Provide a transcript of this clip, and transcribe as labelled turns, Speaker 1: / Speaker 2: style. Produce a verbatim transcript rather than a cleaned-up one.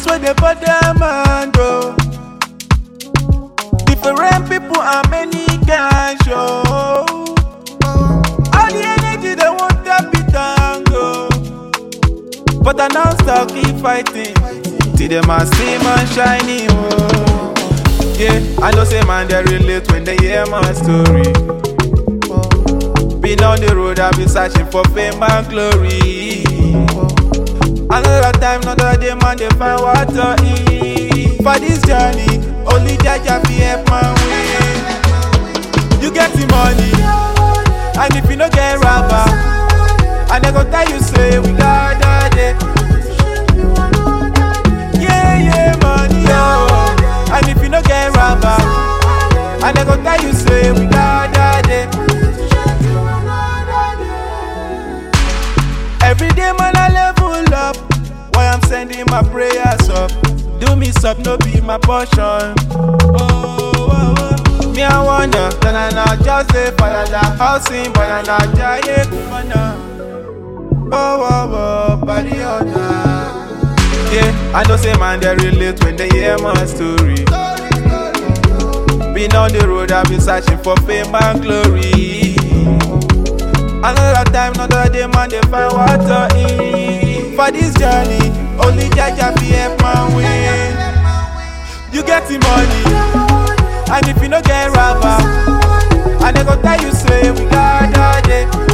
Speaker 1: where they bother man go. Different people and many can show. All the energy they want to be tango. But I now still keep fighting till them a see man shining. Oh. Yeah, I know say man they relate when they hear my story. Been on the road, I've been searching for fame and glory. Another time, another day, man, they find what to eat. For this journey, only Jaja fi help man win. You get the money, and if you no get rubber, and they gon' tell you say we got that day. Yeah, yeah, money, oh. And if you no get rubber, and they gon' tell you say we got that day. Every day, man, I level up. Why I'm sending my prayers up. Do me sup, no be my portion. Oh, oh, oh. Me, I wonder, then I not just say, Falala, housing, but I not Jaye Kumana. Oh, oh, oh, body on yeah, I know say, man, they relate when they hear my story. Been on the road, I've been searching for fame and glory. Another time, another day, man, they find what to eat. For this journey, only Jaja fi help man win. You get the money, and if you no get rubber, and they gon' tell you say we got that day.